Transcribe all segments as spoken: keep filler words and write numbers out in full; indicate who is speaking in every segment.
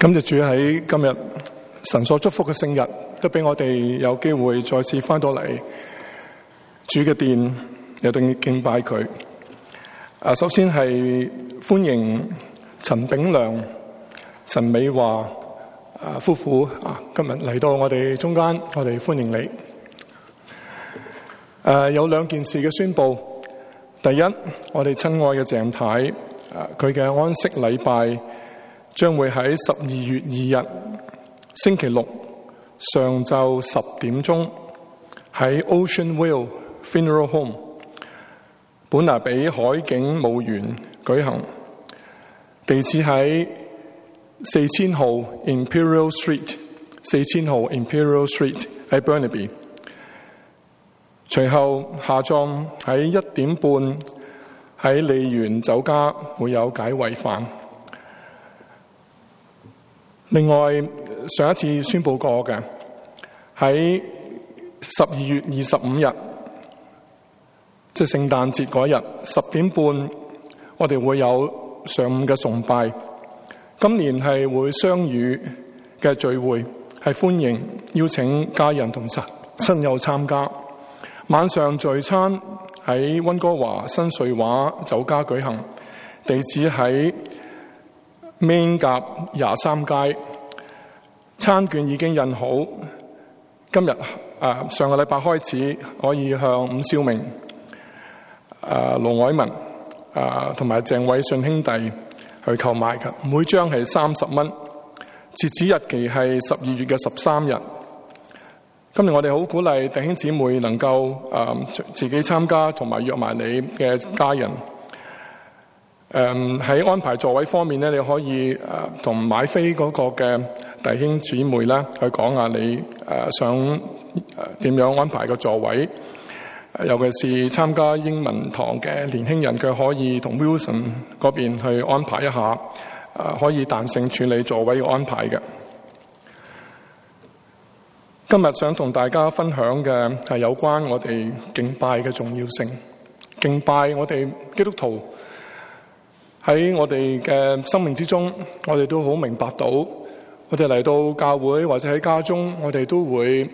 Speaker 1: 感謝主喺今日神所祝福嘅聖日，都俾我哋有機會再次翻到嚟主嘅殿，有定敬拜佢。啊，首先係歡迎陳炳良、陳美華啊夫婦啊，今日嚟到我哋中間，我哋歡迎你。誒，有兩件事嘅宣佈。第一，我哋親愛嘅鄭太，誒，佢嘅安息禮拜將會喺十二月二日星期六上晝十點鐘喺 Ocean View Funeral Home 本拿比海景墓園舉行，地址喺四千號 Imperial Street， 四千號 Imperial Street 喺 Burnaby。隨後下葬喺一點半喺利園酒家會有解穢飯。另外，上一次宣佈過嘅喺十二月二十五日，即係聖誕節嗰日十點半，我哋會有上午嘅崇拜。今年係會雙語嘅聚會，係歡迎邀請家人同親友參加。晚上聚餐喺溫哥華新瑞華酒家舉行，地址喺 Main 甲廿三街。餐券已經印好，今日誒、呃、上個禮拜開始可以向伍少明、誒盧凱文、誒同埋鄭偉信兄弟去購買嘅，每張係三十蚊，截止日期係十二月嘅十三日。今日我哋好鼓勵弟兄姊妹能夠誒、呃、自己參加，同埋約埋你嘅家人。誒喺、um, 安排座位方面咧，你可以誒同、呃、買飛嗰個嘅弟兄姊妹咧去講下你誒、呃、想誒點、呃、樣安排個座位。呃、尤其是參加英文堂嘅年輕人，佢可以同 Wilson 嗰邊去安排一下，誒、呃、可以彈性處理座位嘅安排嘅。今日想同大家分享嘅係有關我哋敬拜嘅重要性。敬拜我哋基督徒喺我哋嘅生命之中，我哋都好明白到，我哋嚟到教會或者喺家中，我哋都會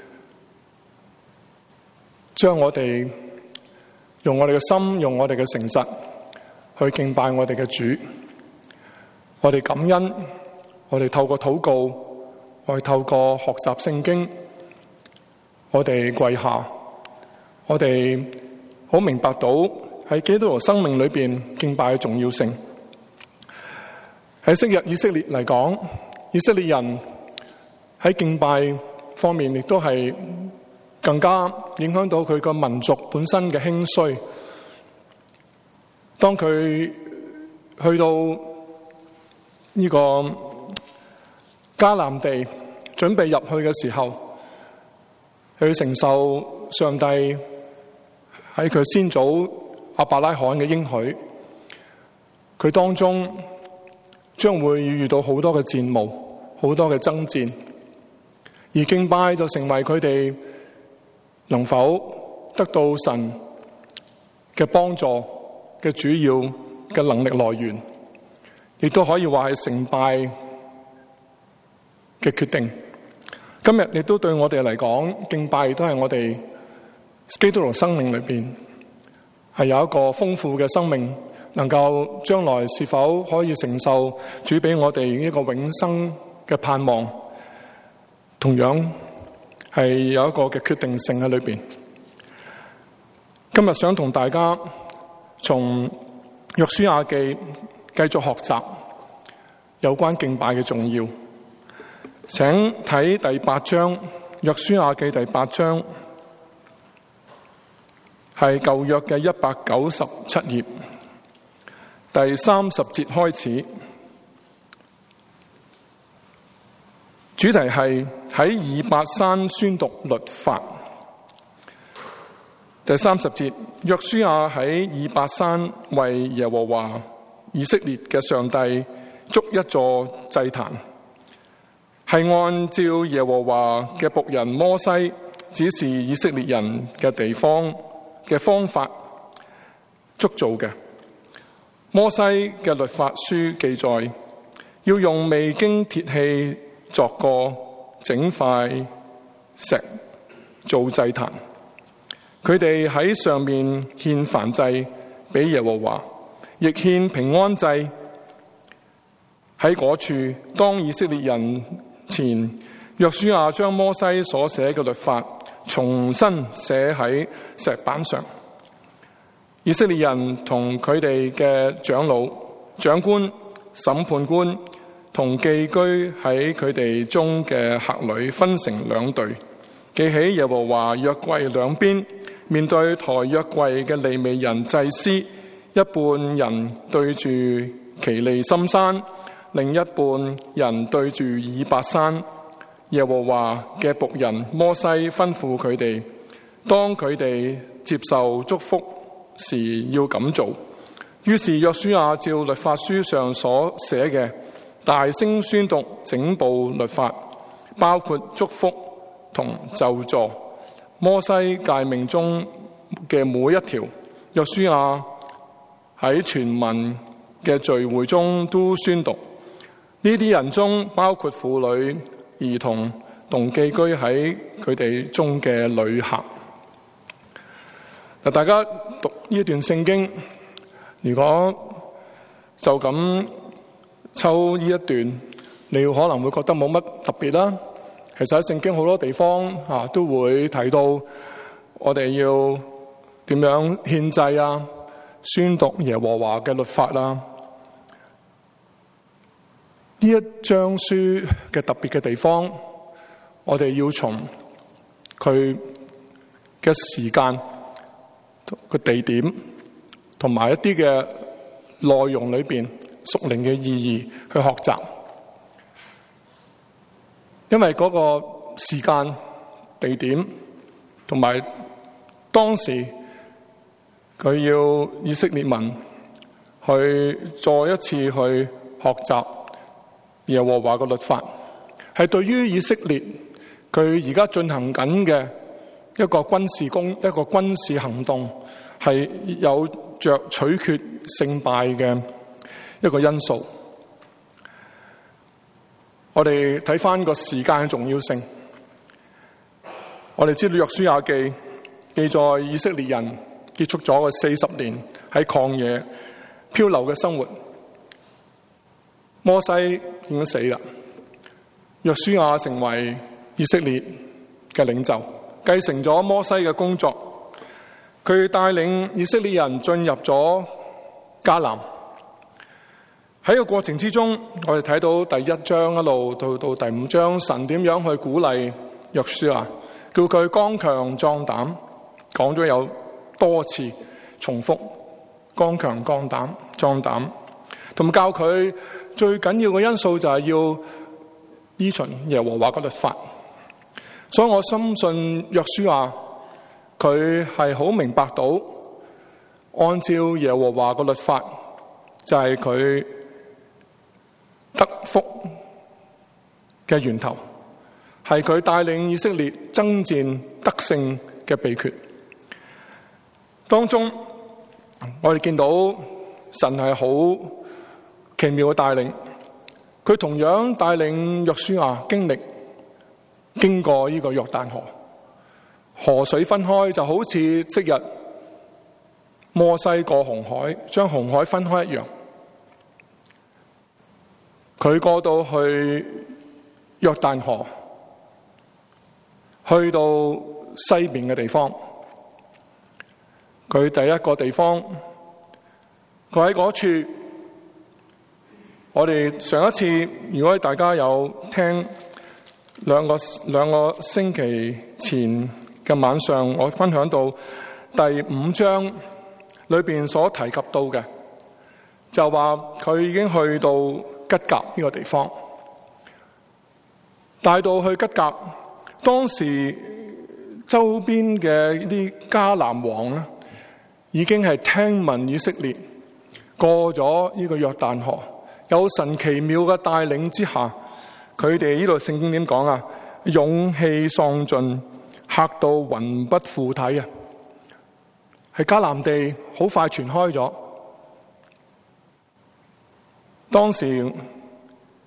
Speaker 1: 將我哋用我哋嘅心，用我哋嘅誠實去敬拜我哋嘅主。我哋感恩，我哋透過禱告，我哋透過學習聖經，我哋跪下，我哋好明白到喺基督徒生命裏邊敬拜嘅重要性。喺昔日以色列嚟講，以色列人喺敬拜方面亦都係更加影響到佢個民族本身嘅興衰。當佢去到呢個迦南地準備入去嘅時候，佢承受上帝喺佢先祖亞伯拉罕嘅應許，佢當中將會遇到好多嘅戰務，好多嘅爭戰，而敬拜就成為佢哋能否得到神嘅幫助嘅主要嘅能力來源，亦都可以話係成敗嘅決定。今日亦都對我哋嚟講，敬拜亦都係我哋基督徒生命裏邊係有一個豐富嘅生命，能夠將來是否可以承受主俾我哋一個永生嘅盼望，同樣係有一個嘅決定性喺裏邊。今日想同大家從約書亞記繼續學習有關敬拜嘅重要。請睇第八章，約書亞記第八章，係舊約嘅一百九十七頁，第三十節開始。主題係喺以伯山宣讀律法。第三十節，約書亞喺以伯山為耶和華以色列嘅上帝築一座祭壇，係按照耶和華嘅僕人摩西指示以色列人嘅地方嘅方法築造嘅。摩西嘅律法書記載， 要用未經鐵器鑿過整塊石做祭壇。佢哋喺上面獻燔祭俾耶和華，亦獻平安祭。喺嗰處，當以色列人前，約書亞將摩西所寫嘅律法重新寫喺石板上。以色列人同佢哋嘅長老、長官、審判官同寄居喺佢哋中嘅客旅分成兩隊，記起耶和華約櫃兩邊，面對抬約櫃嘅利未人祭司，一半人對住其利心山，另一半人對住以伯山。耶和華嘅僕人摩西吩咐佢哋，當佢哋接受祝福時要咁做。於是約書亞照律法書上所寫嘅，大聲宣讀整部律法，包括祝福同咒詛。摩西誡命中嘅每一條，約書亞喺全民嘅聚會中都宣讀。呢啲人中包括婦女、兒童同寄居喺佢哋中嘅旅客。嗱，大家讀呢段聖經，如果就咁抽呢一段，你可能會覺得冇乜特別啦。其實喺聖經好多地方啊，都會提到我哋要點樣獻祭啊，宣讀耶和華嘅律法啦。呢一章書嘅特別嘅地方，我哋要從佢嘅時間、個地點同埋一啲嘅內容裏邊屬靈嘅意義去學習。因為嗰個時間、地點同埋當時佢要以色列民去再一次去學習耶和華嘅律法，係對於以色列佢而家進行緊嘅一個軍事工、一個軍事行動，係有着取決勝敗嘅一個因素。我哋睇翻個時間嘅重要性，我哋知道約書亞記記載以色列人結束咗個四十年喺曠野漂流嘅生活。摩西已經死啦，約書亞成為以色列嘅領袖，繼承咗摩西嘅工作。佢帶領以色列人進入咗迦南。喺個過程之中，我哋睇到第一章一路到到第五章，神點樣去鼓勵約書亞，叫佢剛強壯膽，講咗有多次重複剛強壯膽壯膽，同埋教佢最緊要嘅因素就係要依循耶和華嘅律法。所以我深信約書亞佢係好明白到，按照耶和華嘅律法就係佢得福嘅源頭，係佢帶領以色列爭戰得勝嘅秘訣。當中我哋見到神係好奇妙嘅帶領，佢同樣帶領約書亞經歷經過呢個約旦河，河水分開，就好似昔日摩西過紅海將紅海分開一樣。佢過到去約旦河，去到西邊嘅地方，佢第一個地方，佢喺嗰處。我哋上一次，如果大家有聽兩個兩個星期前嘅晚上，我分享到第五章裏邊所提及到嘅，就話佢已經去到吉甲呢個地方，帶到去吉甲，當時周邊嘅呢啲迦南王咧，已經係聽聞以色列過咗呢個約旦河，有神奇妙嘅帶領之下，佢哋呢度聖經點講啊？勇氣喪盡，嚇到魂不附體啊！喺迦南地好快傳開咗。當時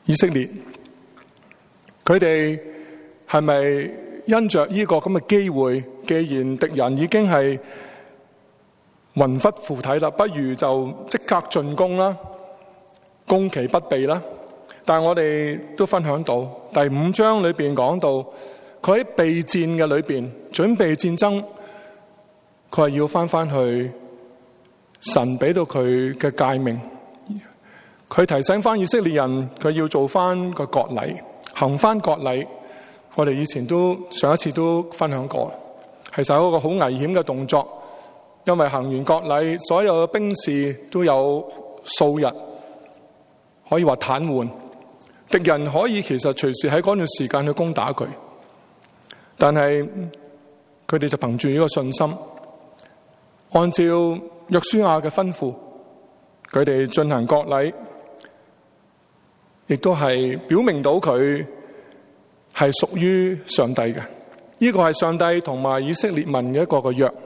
Speaker 1: 以色列，佢哋係咪因着呢個咁嘅機會，既然敵人已經係魂忽附體啦，不如就即刻進攻啦，攻其不備啦。但係我哋都分享到第五章裏邊講到，佢喺備戰嘅裏邊準備戰爭，佢係要翻翻去神俾到佢嘅誡命，佢提醒翻以色列人，佢要做翻個割禮，行翻割禮。我哋以前都上一次都分享過，其實係一個好危險嘅動作，因為行完割禮，所有嘅兵士都有數日可以話癱瘓，敵人可以其實隨時喺嗰段時間去攻打佢，但係佢哋就憑住呢個信心，按照約書亞嘅吩咐，佢哋進行割禮，亦都係表明到佢係屬於上帝嘅。呢個係上帝同埋以色列民嘅一個個約。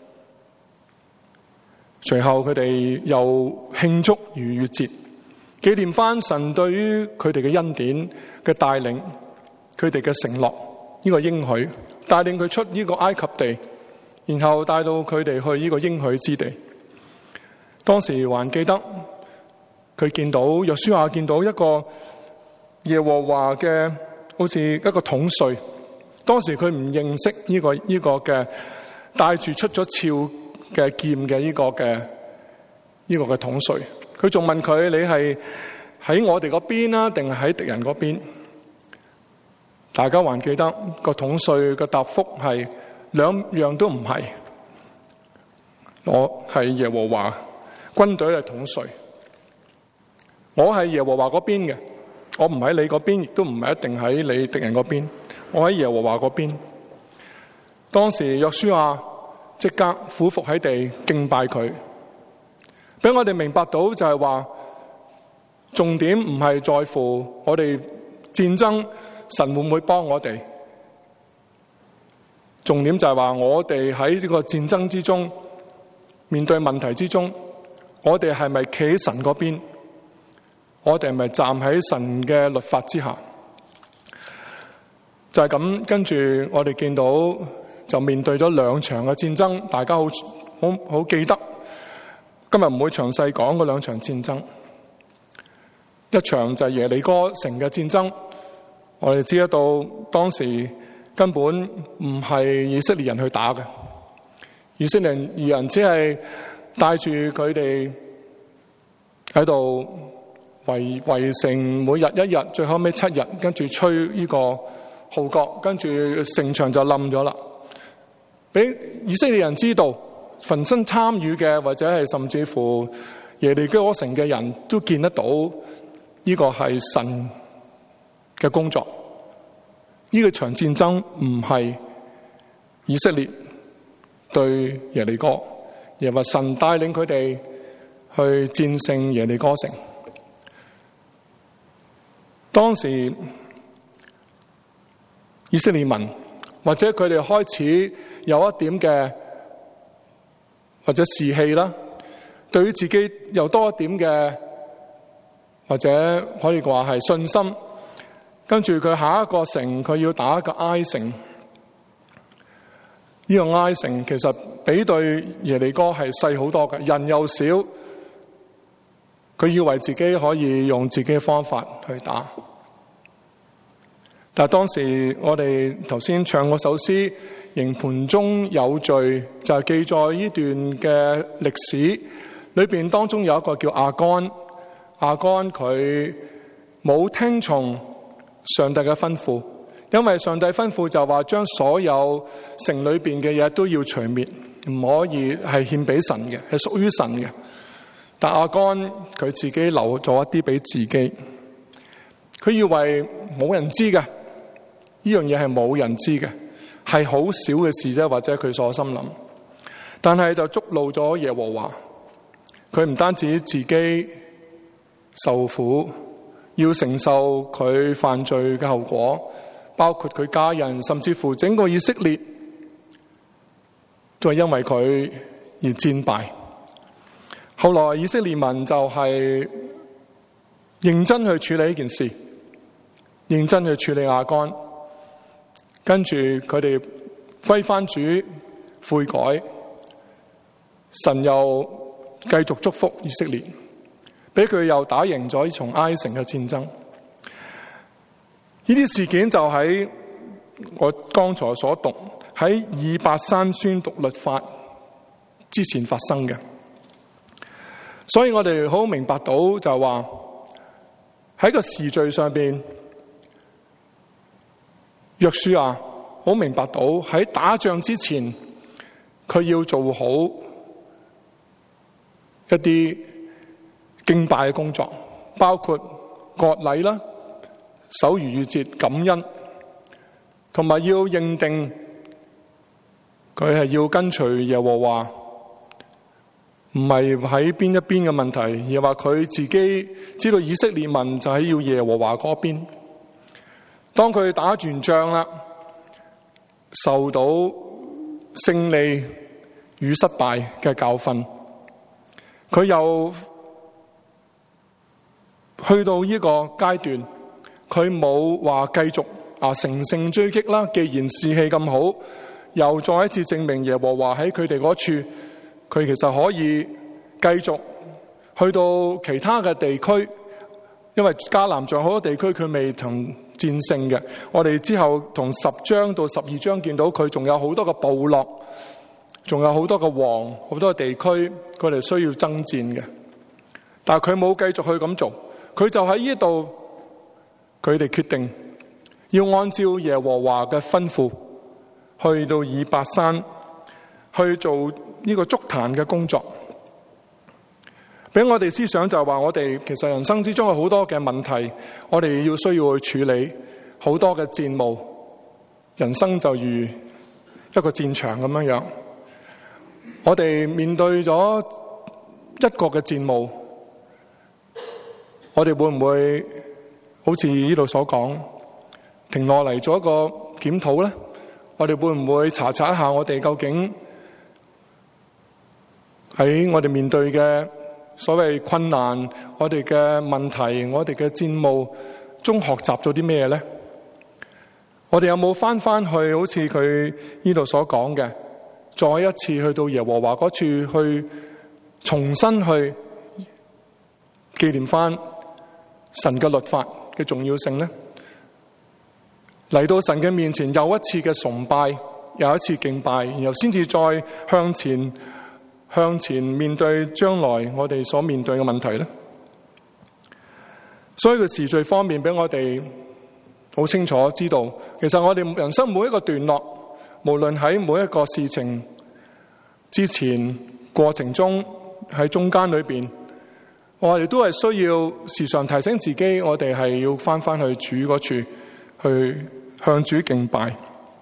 Speaker 1: 隨後佢哋又慶祝逾越節，紀念翻神對於佢哋嘅恩典嘅帶領，佢哋嘅承諾，呢個應許，帶領佢出呢個埃及地，然後帶到佢哋去呢個應許之地。當時還記得佢見到約書亞見到一個耶和華嘅好似一個統帥，當時佢唔認識呢個呢個嘅帶住出咗鞘嘅劍嘅呢個嘅呢個嘅統帥，佢仲問佢：你係喺我哋嗰邊啊，定係喺敵人嗰邊？大家還記得個統帥嘅答覆係兩樣都唔係，我係耶和華軍隊嘅統帥，我係耶和華嗰邊嘅，我唔喺你嗰邊，亦都唔係一定喺你敵人嗰邊，我喺耶和華嗰邊。當時約書亞即刻俯伏喺地敬拜佢，俾我哋明白到就係話，重點唔係在乎我哋戰爭神會唔會幫我哋，重點就係話我哋喺呢個戰爭之中，面對問題之中，我哋係咪企喺神嗰邊？我哋係咪站喺神嘅律法之下？就係咁，跟住我哋見到就面對咗兩場嘅戰爭，大家好好好記得。今日唔會詳細講嗰兩場戰爭。一場就係耶利哥城嘅戰爭，我哋知得到當時根本唔係以色列人去打嘅，以色列人只係帶住佢哋喺度圍圍城，每日一日，最後尾七日，跟住吹呢個號角，跟住城牆就冧咗啦。俾以色列人知道，焚身參與嘅或者係甚至乎耶利哥城嘅人都見得到，呢個係神嘅工作。呢個場戰爭唔係以色列對耶利哥，而係神帶領佢哋去戰勝耶利哥城。當時以色列民或者佢哋開始有一點嘅或者士氣啦，對於自己又多一點嘅或者可以話係信心。跟住佢下一個城，佢要打一個埃城。呢個埃城其實比對耶利哥係細好多嘅，人又少，佢以為自己可以用自己嘅方法去打。但係當時我哋頭先唱嗰首詩《營盤中有罪》，就係記載呢段嘅歷史裏邊，當中有一個叫亞干。亞干佢冇聽從上帝嘅吩咐，因為上帝吩咐就話將所有城裏邊嘅嘢都要除滅，唔可以係獻俾神嘅，係屬於神嘅。但亞干佢自己留咗一啲俾自己，佢以為冇人知嘅，呢樣嘢係冇人知嘅，係好少嘅事啫，或者佢所心諗。但係就觸怒咗耶和華，佢唔單止自己受苦，要承受佢犯罪嘅後果，包括佢家人，甚至乎整個以色列都係因為佢而戰敗。後來以色列民就係認真去處理呢件事， 認真去處理亞干，跟住佢哋歸翻主悔改，神又繼續祝福以色列，俾佢又打贏咗呢場埃城嘅戰爭。呢啲事件就喺我剛才所讀喺以伯山宣讀律法之前發生嘅，所以我哋好明白到就係話喺個時序上邊，約書亞好明白到喺打仗之前，佢要做好一啲敬拜嘅工作，包括割禮啦、守逾越節、感恩，同埋要認定佢係要跟隨耶和華，唔係喺邊一邊嘅問題，而係話佢自己知道以色列民就係要耶和華嗰邊。當佢打完仗啦，受到勝利與失敗嘅教訓，佢又去到呢個階段，佢冇話繼續啊乘勝追擊啦。既然士氣咁好，又再一次證明耶和華喺佢哋嗰處，佢其實可以繼續去到其他嘅地區，因為迦南仲有好多地區佢未曾戰勝嘅。我哋之後同十章到十二章見到佢仲有好多個部落，仲有好多個王，好多個地區佢哋需要爭戰嘅。但係佢冇繼續去咁做，佢就喺呢度，佢哋決定要按照耶和華嘅吩咐，去到以伯山去做呢個築壇嘅工作。俾我哋思想就係話，我哋其實人生之中有好多嘅問題，我哋要需要去處理好多嘅戰務。人生就如一個戰場咁樣樣，我哋面對咗一個嘅戰務，我哋會唔會好似呢度所講，停落嚟做一個檢討呢？我哋會唔會查查一下我哋究竟喺我哋面對嘅所謂困難，我哋嘅問題，我哋嘅戰務中學習咗啲咩呢？我哋有冇翻翻去好似佢呢度所講嘅，再一次去到耶和華嗰處去重新去紀念翻神嘅律法嘅重要性呢？嚟到神嘅面前，又一次嘅崇拜，又一次敬拜，然後先至再向前向前面對將來我哋所面對嘅問題呢。所以個時序方面俾我哋好清楚知道，其實我哋人生每一個段落，無論喺每一個事情之前、過程中、喺中間裏邊，我哋都係需要時常提醒自己，我哋係要翻翻去主嗰處去向主敬拜。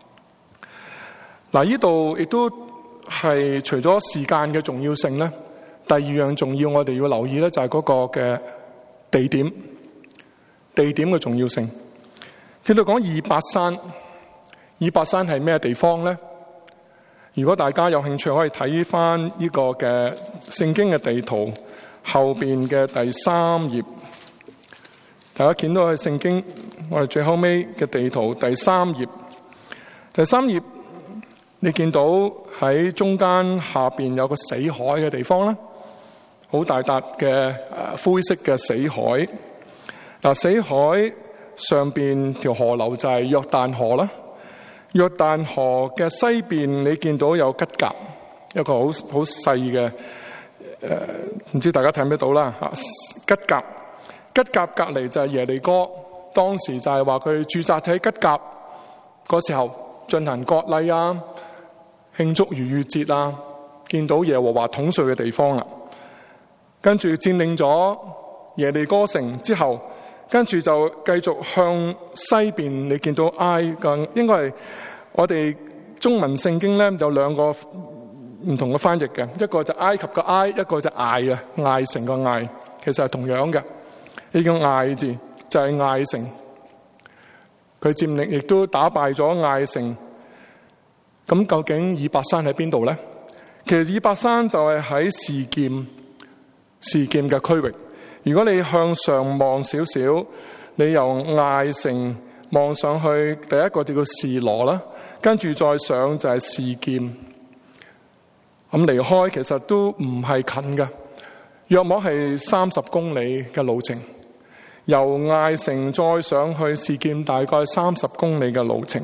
Speaker 1: 嗱，呢度亦都係除咗時間嘅重要性咧，第二樣重要我哋要留意咧，就係嗰個嘅地點，地點嘅重要性。佢哋講以伯山，以伯山係咩地方咧？如果大家有興趣，可以睇翻呢個嘅聖經嘅地圖後邊嘅第三頁，大家見到係聖經我哋最後尾嘅地圖第三頁，第三頁你見到喺中間下邊有個死海嘅地方啦，好大笪嘅誒灰色嘅死海。嗱，死海上邊條河流就係約旦河啦。約旦河嘅西邊你見到有吉甲，一個好好細嘅誒，唔知大家睇唔睇到啦吓？吉甲，吉甲隔籬就係耶利哥，當時就係話佢駐紮喺吉甲嗰時候進行割禮啊，慶祝逾越節啊，見到耶和華統帥嘅地方啦。跟住佔領咗耶利哥城之後，跟住就繼續向西邊，你見到埃嘅，應該係我哋中文聖經咧有兩個唔同嘅翻譯嘅，一個就埃及嘅埃，一個就艾啊，艾城個艾，其實係同樣嘅。呢個艾字就係艾城，佢佔領亦都打敗咗艾城。咁究竟以伯山喺邊度咧？其實以伯山就係喺示劍，示劍嘅區域。如果你向上望少少， 你由艾城望上去，第一個叫做示羅啦，跟住再上就係示劍。咁離開其實都唔係近㗎，約莫係三十公里嘅路程。由艾城再上去示劍，大概三十公里嘅路程。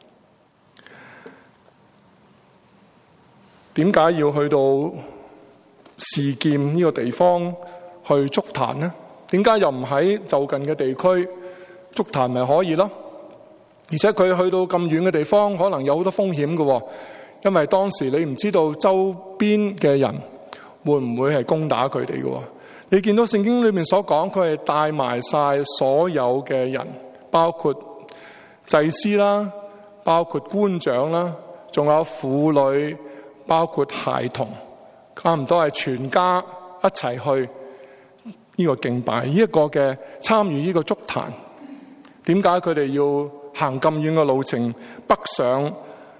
Speaker 1: 點解要去到示劍呢個地方去築壇呢？點解又唔喺就近嘅地區築壇咪可以咯？而且佢去到咁遠嘅地方，可能有好多風險嘅，因為當時你唔知道周邊嘅人會唔會係攻打佢哋嘅。你見到聖經裏面所講，佢係帶埋晒所有嘅人，包括祭司啦，包括官長啦，仲有婦女，包括孩童，差唔多係全家一齊去呢個敬拜，呢一個嘅參與呢個築壇。點解佢哋要行咁遠嘅路程北上？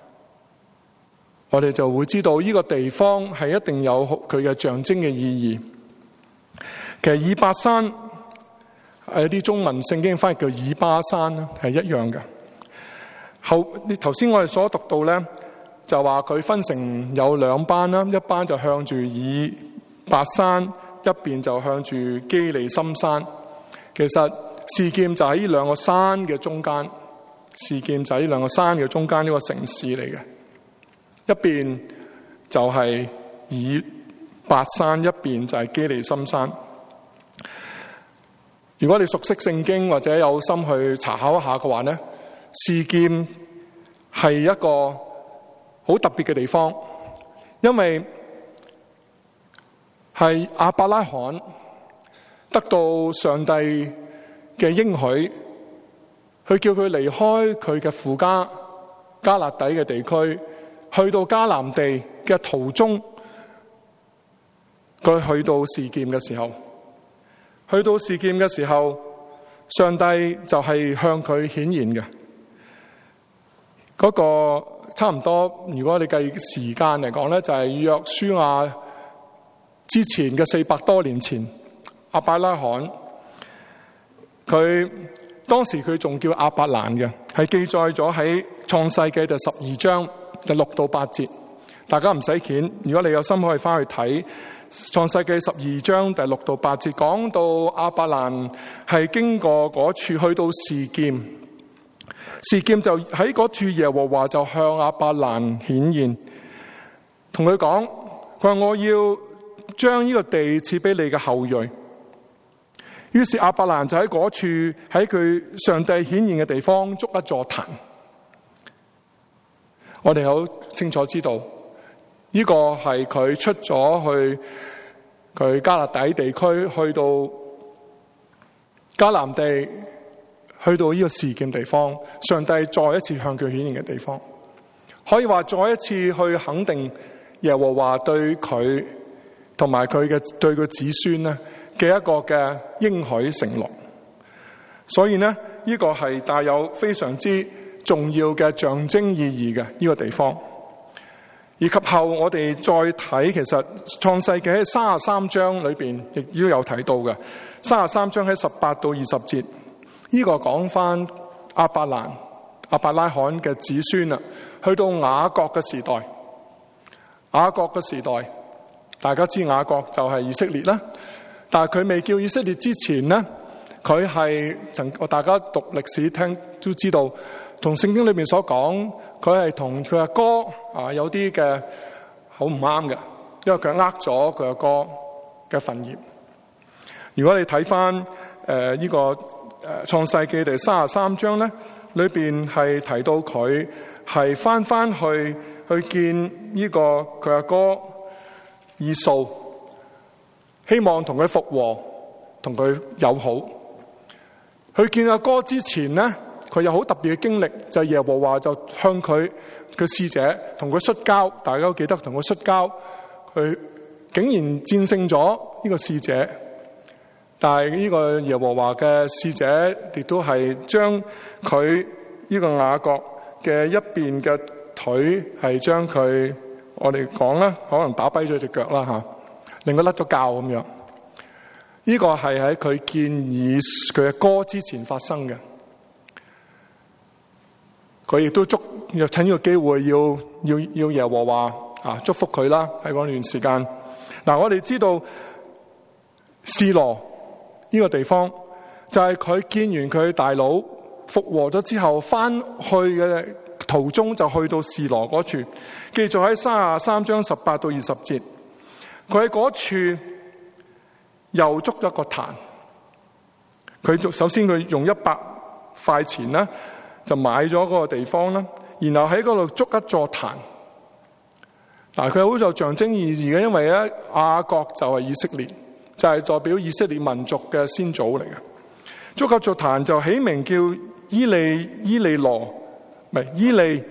Speaker 1: 我哋就會知道呢個地方係一定有佢嘅象徵嘅意義。其實以巴山有啲中文聖經翻譯叫以巴山啦，係一樣嘅。後你頭先我哋所讀到咧，就話佢分成有兩班啦，一班就向住以巴山，一邊就向住基利心山。其實示劍就喺呢兩個山嘅中間，示劍就喺呢兩個山嘅中間呢個城市嚟嘅。一邊就係以巴山，一邊就係基利心山。如果你熟悉聖經或者有心去查考一下嘅話呢，示劍係一個好特別嘅地方，因為係亞伯拉罕得到上帝嘅應許，去叫佢離開佢嘅父家迦勒底嘅地區，去到迦南地嘅途中，佢去到示劍嘅時候。去到示劍嘅時候，上帝就係向佢顯現嘅。嗰個差唔多，如果你計時間嚟講咧，就係約書亞之前嘅四百多年前，亞伯拉罕佢當時佢仲叫亞伯蘭嘅，係記載咗喺創世記第十二章第六到八節。大家唔使卷，如果你有心可以翻去睇。創世記十二章第六到八節，講到亞伯蘭係經過嗰處去到示劍，示劍就喺嗰處，耶和華就向亞伯蘭顯現，同佢講，佢話我要將呢個地賜俾你嘅後裔。於是亞伯蘭就喺嗰處，喺佢上帝顯現嘅地方築一座壇。我哋好清楚知道，呢個係佢出咗去佢迦勒底地區，去到迦南地，去到呢個示劍地方，上帝再一次向佢顯現嘅地方，可以話再一次去肯定耶和華對佢同埋佢嘅對佢子孫咧嘅一個嘅應許承諾。所以呢，呢、呢個係帶有非常之重要嘅象徵意義嘅呢個地方。以及後我哋再睇，其實創世記喺三十三章裏邊亦都有提到嘅。三十三章喺十八到二十節，呢個講翻亞伯蘭、亞伯拉罕嘅子孫啊，去到雅各嘅時代。雅各嘅時代，大家知雅各就係以色列啦。但係佢未叫以色列之前呢，佢係曾大家讀歷史聽都知道。同聖經裏面所講，佢係同佢阿哥啊有啲嘅好唔啱嘅，因為佢呃咗佢阿哥嘅墳業。如果你睇翻誒呢個誒創世記第三十三章咧，裏邊係提到佢係翻翻去去見呢個佢阿哥以掃，希望同佢復和，同佢友好。去見阿哥之前咧，佢有好特別嘅經歷，就係耶和華就向佢嘅使者同佢摔跤，大家都記得同佢摔跤，佢竟然戰勝咗呢個使者。但係呢個耶和華嘅使者亦都係將佢呢個雅各嘅一邊嘅腿係將佢，我哋講啦，可能打跛咗隻腳啦吓，令佢甩咗臼咁樣。 呢個係喺佢建議佢嘅歌之前發生嘅。佢亦都祝要趁呢個機會要要要耶和華啊祝福佢啦。喺嗰段時間，嗱，我哋知道示羅呢個地方就係佢見完佢大佬復和咗之後，翻去嘅途中就去到示羅嗰處，記載喺三十三章十八到二十節。佢喺嗰處又築咗個壇，佢首先佢用一百塊錢啦，就買咗嗰個地方啦，然後喺嗰度築一座壇。嗱，佢好有象徵意義嘅，因為咧雅各就係以色列，就係代表以色列民族嘅先祖嚟嘅。築一座壇就起名叫伊利伊利羅，唔係伊利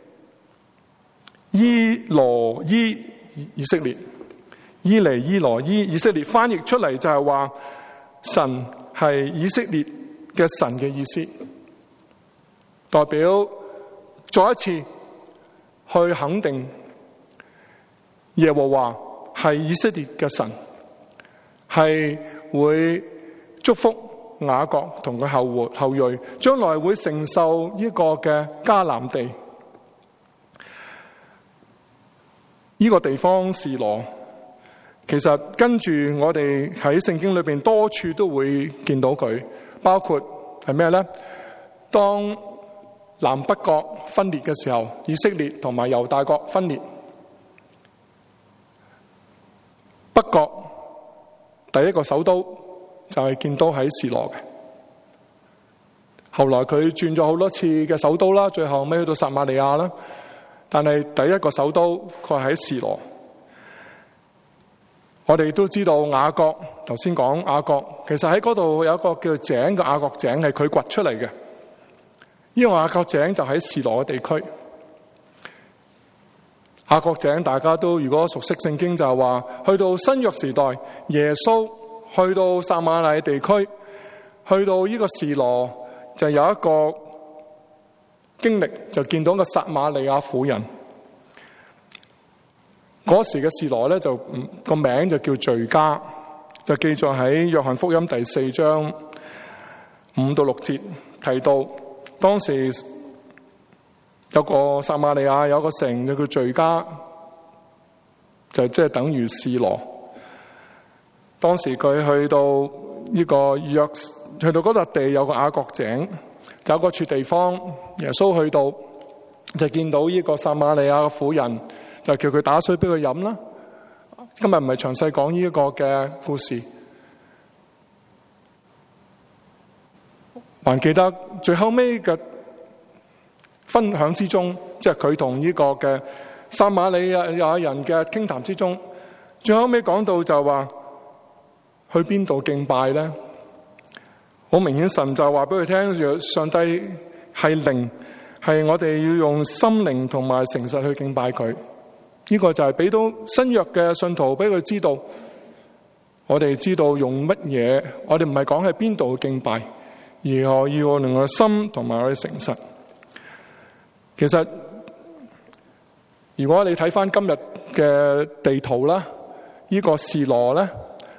Speaker 1: 伊羅伊以色列，伊利伊羅伊以色列，翻譯出嚟就係話神係以色列嘅神嘅意思，代表再一次去肯定耶和華係以色列嘅神，係會祝福雅各同佢後後裔，將來會承受呢個嘅迦南地。呢個地方示羅，其實跟住我哋喺聖經裏邊多處都會見到佢，包括係咩咧？當南北國分裂嘅時候，以色列同埋猶大國分裂，北國第一個首都就係建都喺示羅嘅。後來佢轉咗好多次嘅首都啦，最後尾去到撒瑪利亞啦。但係第一個首都佢喺示羅。我哋都知道雅各，頭先講雅各，其實喺嗰度有一個叫井嘅雅各井，係佢掘出嚟嘅。呢個雅各井就喺示羅嘅地區。雅各井大家都如果熟悉聖經就係話，去到新約時代，耶穌去到撒瑪利亞地區，去到呢個示羅就有一個經歷，就見到個撒瑪利亞婦人。嗰時嘅示羅咧就個名就叫敘加，就記載喺約翰福音第四章五到六節提到，當時有個撒瑪利亞有個城就叫敘加，就即係等於示羅。當時佢去到呢個約，去到嗰笪地有個雅各井，就有個處地方，耶穌去到就見到呢個撒瑪利亞嘅婦人，就叫佢打水俾佢飲啦。今日唔係詳細講呢一個嘅故事，還記得最後尾嘅分享之中，即係佢同呢個嘅撒瑪利亞人嘅傾談之中，最後尾講到就話去邊度敬拜咧？好明顯神就話俾佢聽，上帝係靈，係我哋要用心靈同埋誠實去敬拜佢。呢個就係俾到新約嘅信徒俾佢知道，我哋知道用乜嘢，我哋唔係講喺邊度敬拜，而係要用我嘅心同埋我嘅誠實。其實如果你睇翻今日嘅地圖啦，呢個示羅咧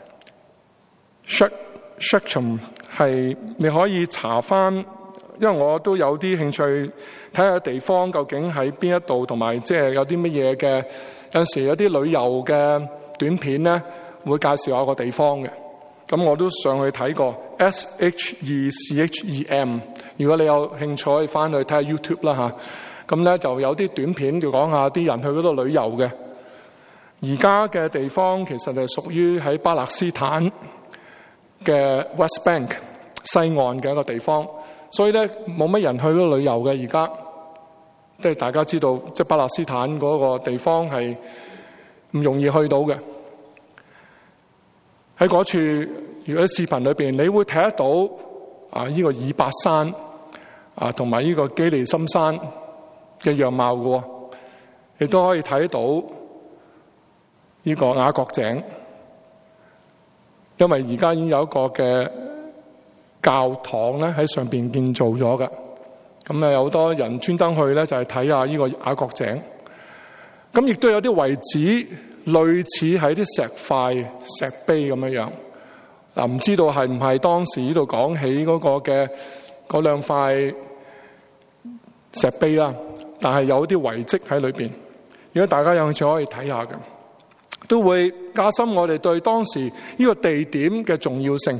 Speaker 1: Shechem 係你可以查翻，因為我都有啲興趣睇下地方究竟喺邊一度，同埋即係有啲乜嘢嘅，有陣時有啲旅遊嘅短片咧會介紹下個地方嘅。咁我都上去睇過 S H E C H E M， 如果你有興趣可以翻去睇下 YouTube 啦吓。咁咧就有啲短片就講下啲人去嗰度旅遊嘅。而家嘅地方其實係屬於喺巴勒斯坦嘅 West Bank 西岸嘅一個地方，所以咧冇乜人去嗰度旅遊嘅。而家即係大家知道，即係巴勒斯坦嗰個地方係唔容易去到嘅。喺嗰處，如果喺視頻裏邊，你會睇得到啊呢個以伯山啊，同埋呢個基利心山嘅樣貌嘅，亦都可以睇到呢個雅各井，因為而家已經有一個嘅教堂咧喺上邊建造咗嘅。咁啊有好多人專登去咧，就係睇下呢個雅各井。咁亦都有啲遺址類似喺啲石塊石碑咁樣樣， 嗱，唔知道係唔係當時呢度講起嗰個嘅嗰兩塊石碑啦，但係有啲遺跡喺裏邊。如果大家有興趣可以睇下嘅，都會加深我哋對當時呢個地點嘅重要性。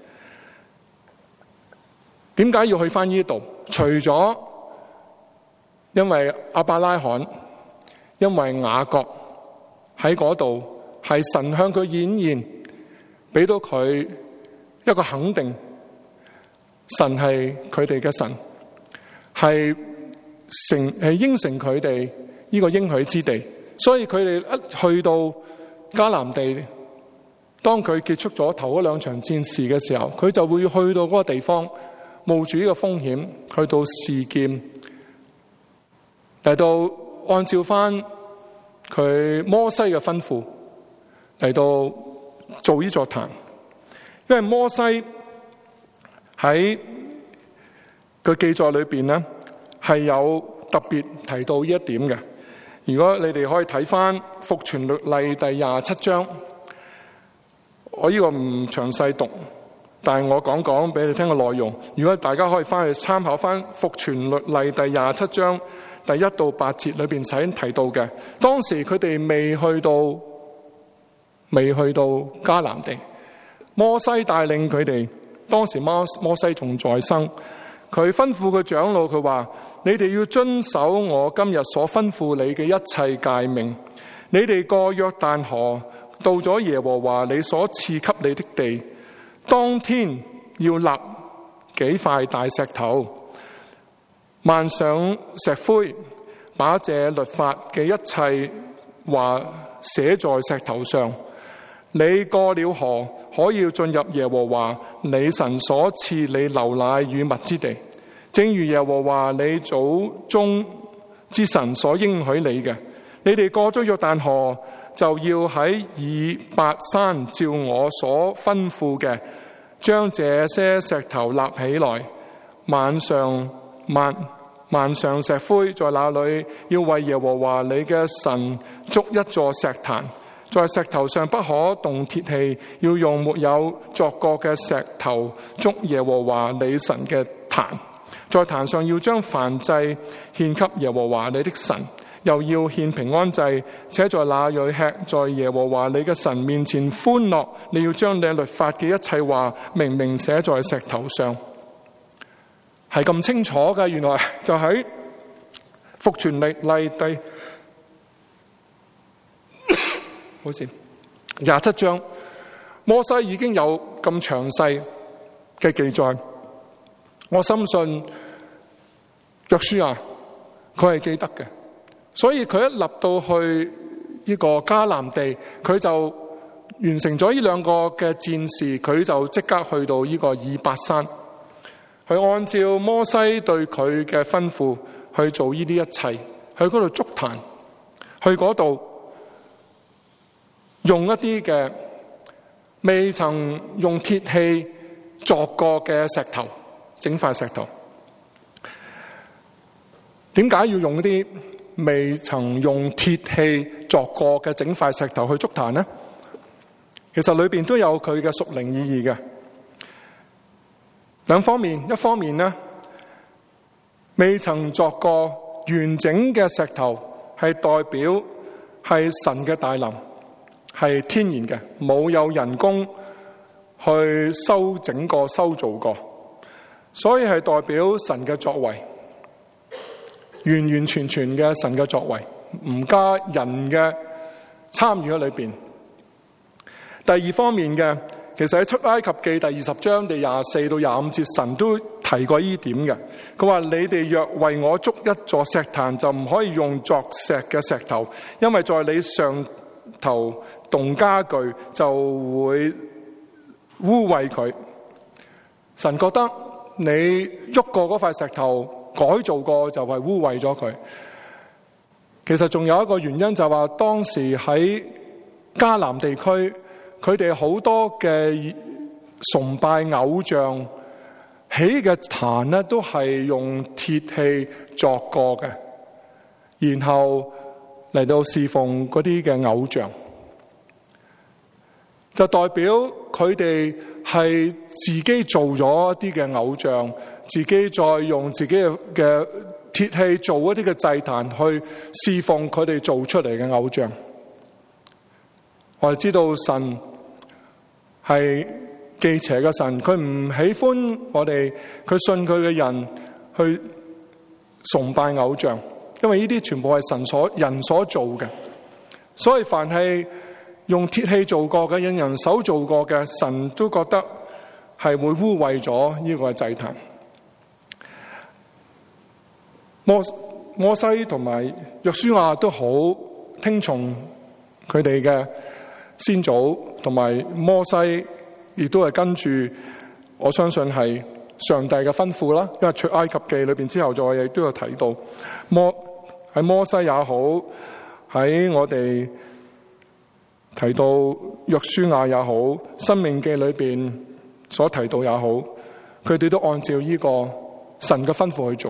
Speaker 1: 點解要去翻呢度？除咗因為亞伯拉罕，因為雅各喺嗰度係神向佢顯現，俾到佢一個肯定，神係佢哋嘅神，係承係應承佢哋呢個應許之地。所以佢哋一去到迦南地，當佢結束咗頭嗰兩場戰事嘅時候，佢就會去到嗰個地方，冒住呢個風險去到示劍，嚟到按照翻佢摩西嘅吩咐嚟到做呢座壇。因為摩西喺佢記載裏邊咧係有特別提到呢一點嘅。如果你哋可以睇翻復傳律例第廿七章，我呢個唔詳細讀，但係我講講俾你聽嘅內容。如果大家可以翻去參考翻復傳律例第廿七章第一到八節裏邊使提到嘅，當時佢哋未去到未去到迦南地，摩西帶領佢哋，當時摩摩西仲在生，佢吩咐佢長老，佢話：你哋要遵守我今日所吩咐你嘅一切誡命。你哋過約旦河，到咗耶和華你所賜給你的地，當天要立幾塊大石頭，漫上石灰，把這律法嘅一切話寫在石頭上。你過了河，可以進入耶和華你神所賜你流奶與蜜之地，正如耶和華你祖宗之神所應許你嘅。你哋過咗約旦河，就要喺以伯山照我所吩咐嘅，將這些石頭立起來，漫上漫漫上石灰，在那裏要為耶和華你嘅神築一座石壇。在石頭上不可動鐵器，要用沒有鑿過嘅石頭築耶和華你神嘅壇。在壇上要將燔祭獻給耶和華你的神，又要獻平安祭，且在那裏吃，在耶和華你嘅神面前歡樂。你要將你律法嘅一切話明明寫在石頭上。係咁清楚嘅，原來就喺復傳律例第好似廿七章，摩西已經有咁詳細嘅記載。我深信約書亞佢係記得嘅，所以佢一立到去呢個迦南地，佢就完成咗呢兩個嘅戰事，佢就即刻去到呢個以伯山，去按照摩西對佢嘅吩咐去做呢啲一切，去嗰度築壇，去嗰度用一啲嘅未曾用鐵器鑿過嘅石頭，整塊石頭。點解要用啲未曾用鐵器鑿過嘅整塊石頭去築壇呢？其實裏邊都有佢嘅屬靈意義嘅。兩方面，一方面呢，未曾鑿過完整嘅石頭係代表係神嘅大能，係天然嘅，冇有人工去修整過、修造過，所以係代表神嘅作為，完完全全嘅神嘅作為，唔加人嘅參與喺裏邊。第二方面嘅，其實喺出埃及記第二十章第廿四到廿五節，神都提過呢點嘅。佢話：你哋若為我築一座石壇，就唔可以用鑿石嘅石頭，因為在你上頭動家具就會污穢佢。神覺得你喐過嗰塊石頭，改造過就係污穢咗佢。其實仲有一個原因，就係話當時喺迦南地區，佢哋好多嘅崇拜偶像起嘅壇咧，都係用鐵器鑿過嘅，然後嚟到侍奉嗰啲嘅偶像，就代表佢哋係自己做咗一啲嘅偶像，自己再用自己嘅嘅鐵器做一啲嘅祭壇去侍奉佢哋做出嚟嘅偶像。我哋知道神係忌邪嘅神，佢唔喜歡我哋佢信佢嘅人去崇拜偶像，因為呢啲全部係神所人所做嘅。所以凡係用鐵器做過嘅，用人手做過嘅，神都覺得係會污穢咗呢個祭壇。摩摩西同埋約書亞都好聽從佢哋嘅先祖，同埋摩西亦都係跟住，我相信係上帝嘅吩咐啦。因為出埃及記裏邊之後再亦都有提到，摩喺摩西也好，喺我哋提到約書亞也好，申命記裏邊所提到也好，佢哋都按照呢個神嘅吩咐去做。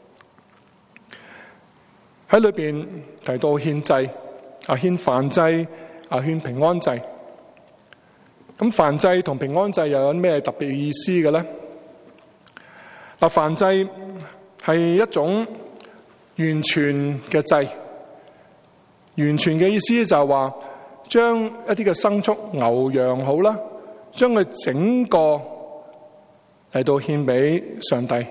Speaker 1: 喺裏邊提到獻祭，啊獻燔祭，啊獻平安祭。咁燔祭同平安祭又有咩特別意思嘅咧？嗱，燔祭係一種完全嘅祭，完全嘅意思就係話將一啲嘅牲畜牛羊好啦，將佢整個嚟到獻俾上帝，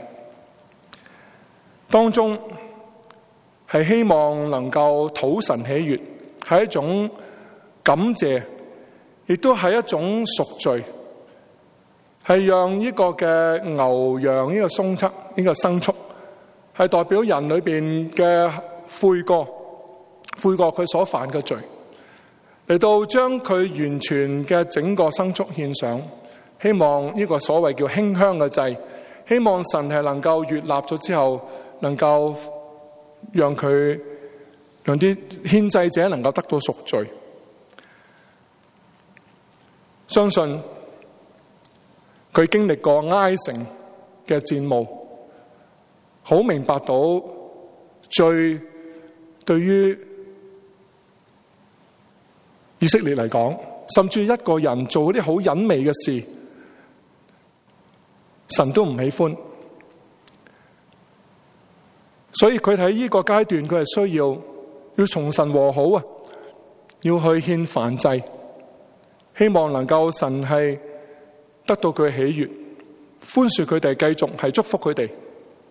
Speaker 1: 當中係希望能夠討神喜悅，係一種感謝，亦都係一種贖罪，係讓呢個嘅牛羊呢個牲畜呢個牲畜係代表人裏邊嘅悔過，悔過佢所犯嘅罪，嚟到將佢完全嘅整個牲畜獻上，希望呢個所謂叫馨香嘅祭，希望神係能夠悅納咗之後，能夠讓佢讓啲獻祭者能夠得到贖罪。相信佢經歷過埃城嘅戰務，好明白到罪對於以色列嚟講，甚至一個人做啲好隱微嘅事，神都唔喜歡。所以佢喺呢個階段，佢係需要要從神和好啊，要去獻燔祭，希望能夠神係得到佢喜悅，寬恕佢哋，繼續係祝福佢哋。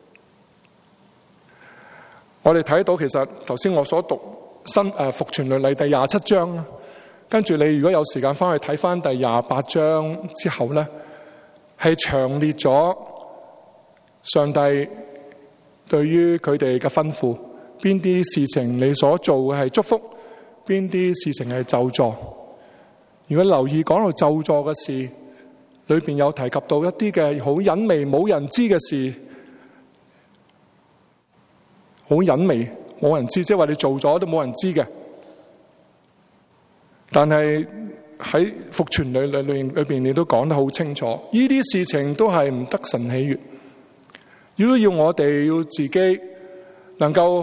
Speaker 1: 我哋睇到其實頭先我所讀新誒復傳律例第廿七章啦，跟住你如果有時間翻去睇翻第廿八章之後咧，係詳列咗上帝對於佢哋嘅吩咐，邊啲事情你所做嘅係祝福，邊啲事情係咒詛。如果留意講到咒詛嘅事，裏邊有提及到一啲嘅好隱微冇人知嘅事，好隱微冇人知，即係話你做咗都冇人知嘅。但係喺復傳律裏裏裏邊，你都講得好清楚，呢啲事情都係唔得神喜悅。如果要我哋要自己能夠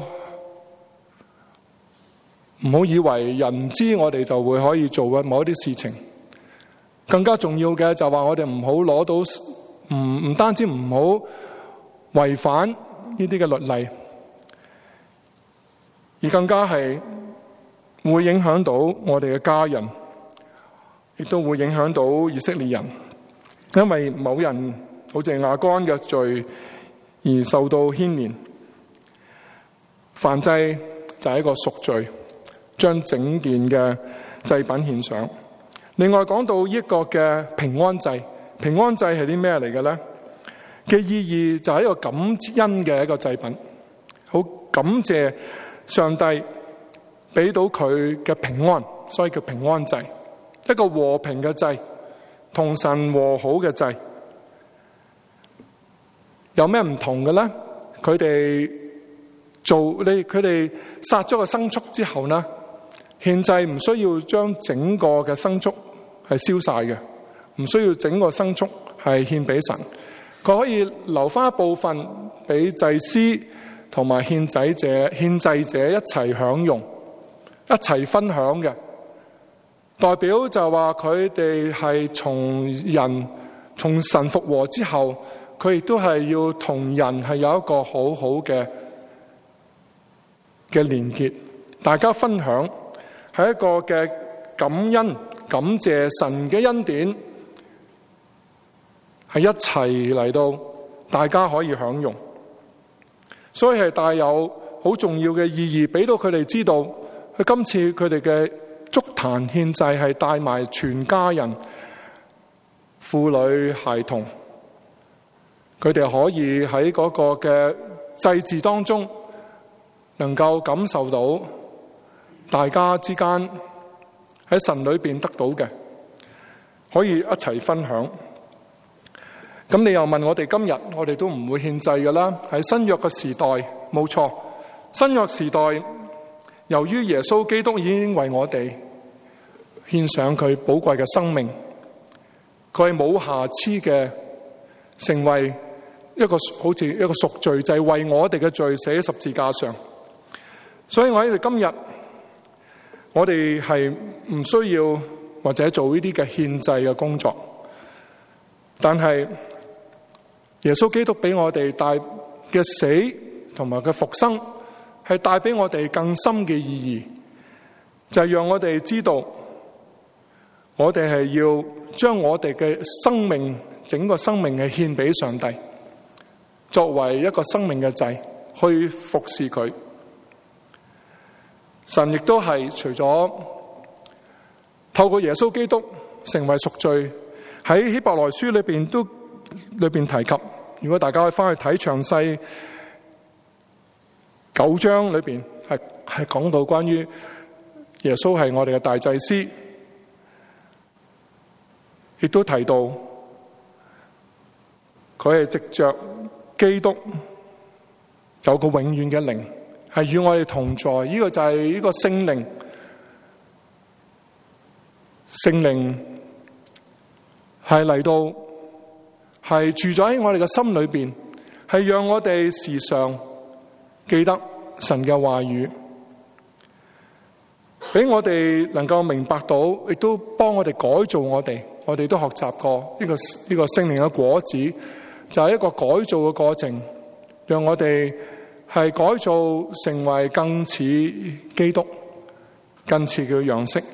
Speaker 1: 唔好以為人唔知，我哋就會可以做嘅某一啲事情。更加重要嘅就話我哋唔好攞到唔唔單止唔好違反呢啲嘅律例，而更加係會影響到我哋嘅家人，亦都會影響到以色列人，因為某人好似亞干嘅罪而受到牽連。燔祭就係一個贖罪，將整件嘅祭品獻上。另外講到一個嘅平安祭，平安祭係啲咩嚟嘅咧？嘅意義就係一個感恩嘅一個祭品，好感謝上帝俾到佢嘅平安，所以叫平安祭，一個和平嘅祭，同神和好嘅祭。有咩唔同嘅咧？佢哋做你佢哋殺咗個牲畜之後呢，獻祭唔需要將整個嘅牲畜係燒晒嘅，唔需要整個牲畜係獻俾神，佢可以留翻一部分俾祭司同埋獻祭者、獻祭者一齊享用，一齊分享嘅。 代表就話佢哋係從人從神復和之後，佢亦都係要同人係有一個好好嘅嘅連結，大家分享係一個嘅感恩感謝神嘅恩典，係一齊嚟到大家可以享用，所以係帶有好重要嘅意義，俾到佢哋知道，佢今次佢哋嘅築壇獻祭係帶埋全家人、婦女、孩童，佢哋可以喺嗰個嘅祭祀當中，能夠感受到大家之間喺神裏邊得到嘅，可以一齊分享。咁你又問我哋今日，我哋都唔會獻祭㗎啦。喺新約嘅時代，冇錯，新約時代，由於耶穌基督已經為我哋獻上佢寶貴嘅生命，佢係冇瑕疵嘅，成為一個好似一個贖罪祭，為我哋嘅罪死喺十字架上。所以我喺度今日，我哋係唔需要或者做呢啲嘅獻祭嘅工作，但係耶穌基督俾我哋帶嘅死同埋嘅復生，係帶俾我哋更深嘅意義，就係讓我哋知道，我哋係要將我哋嘅生命，整個生命係獻俾上帝，作為一個生命嘅祭，去服侍佢。神亦都係除咗透過耶穌基督成為贖罪，喺希伯來書裏邊都裏邊提及，如果大家可以翻去睇詳細九章裏邊，係係講到關於耶穌係我哋嘅大祭司，亦都提到佢係藉着基督有個永遠嘅靈，係與我哋同在。呢、這個就係呢個聖靈，聖靈係嚟到，係住咗喺我哋嘅心裏邊，係讓我哋時常記得神嘅話語，俾我哋能夠明白到，亦都幫我哋改造我哋。我哋都學習過呢、這個呢、這個聖靈嘅果子，就係、是、一個改造嘅過程，讓我哋係改造成為更似基督、更似佢嘅樣式。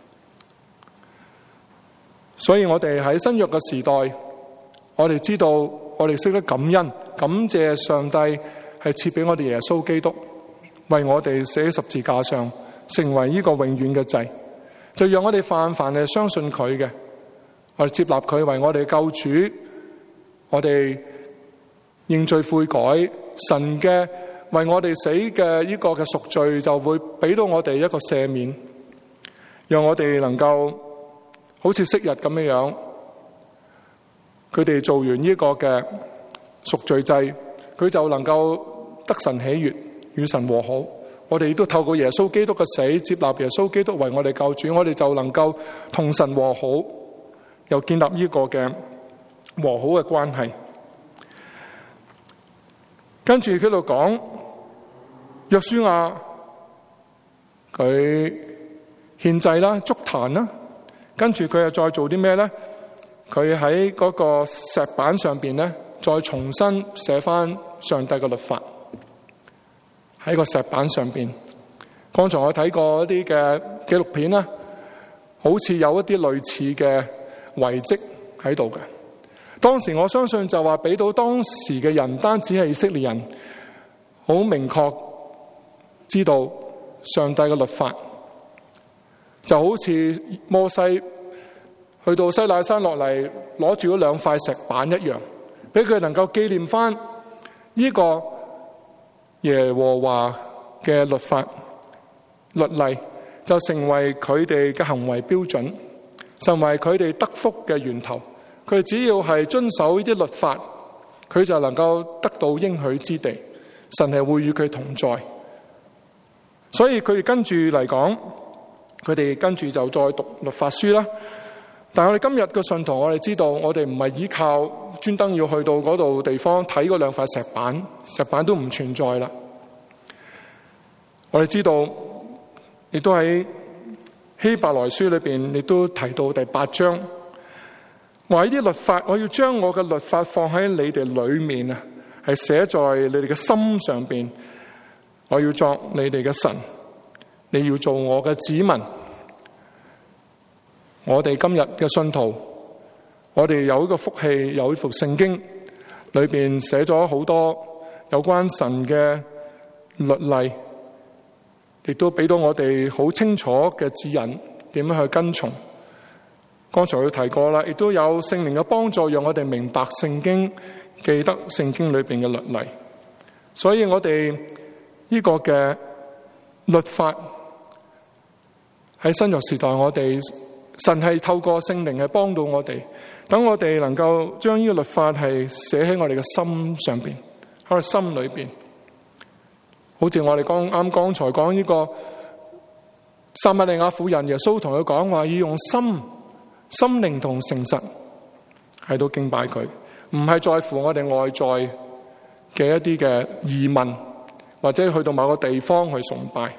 Speaker 1: 所以我哋喺新約嘅時代，我哋知道我哋識得感恩，感謝上帝係賜俾我哋耶穌基督，為我哋死喺十字架上，成為呢個永遠嘅祭，就讓我哋泛泛嘅相信佢嘅，我哋接納佢為我哋救主，我哋認罪悔改，神嘅為我哋死嘅呢個嘅贖罪就會俾到我哋一個赦免，讓我哋能夠好似昔日咁樣樣，佢哋做完呢個嘅贖罪祭，佢就能夠得神喜悅，與神和好。我哋亦都透過耶穌基督嘅死，接納耶穌基督為我哋救主，我哋就能夠同神和好，又建立呢個嘅和好嘅關係。跟住佢度講約書亞佢獻祭啦、築壇啦，跟住佢又再做啲咩咧？佢喺嗰個石板上邊咧，再重新寫翻上帝嘅律法喺個石板上邊。剛才我睇過一啲嘅紀錄片啦，好似有一啲類似嘅遺跡喺度嘅。當時我相信就話俾到當時嘅人，單止係以色列人，好明確知道上帝嘅律法，就好似摩西去到西乃山落嚟，攞住嗰兩塊石板一樣，俾佢能夠紀念翻呢個耶和華嘅律法律例，就成為佢哋嘅行為標準，成為佢哋得福嘅源頭。佢哋只要係遵守呢啲律法，佢就能夠得到應許之地，神係會與佢同在。所以佢哋跟住嚟講，佢哋跟住就再讀律法書啦。但係我哋今日嘅信徒，我哋知道我哋唔係依靠專登要去到嗰度地方睇嗰兩塊石板，石板都唔存在啦。我哋知道亦都喺希伯來書裏邊亦都提到第八章，話呢啲律法，我要將我嘅律法放喺你哋裏面啊，係寫在你哋嘅心上邊。我要作你哋嘅神，你要做我嘅子民。我哋今日嘅信徒，我哋有一個福氣，有一幅聖經，裏邊寫咗好多有關神嘅律例，亦都俾到我哋好清楚嘅指引，點樣去跟從。剛才佢提過啦，亦都有聖靈嘅幫助，讓我哋明白聖經，記得聖經裏邊嘅律例。所以我哋呢個嘅律法喺新約時代，我哋神係透過聖靈係幫到我哋，等我哋能夠將呢個律法係寫喺我哋嘅心上邊，喺我哋心裏邊。好似我哋剛啱剛才講呢個撒瑪利亞婦人，耶穌同佢講話，要用心、心靈同誠實喺度敬拜佢，唔係在乎我哋外在嘅一啲嘅儀文，或者去到某個地方去崇拜。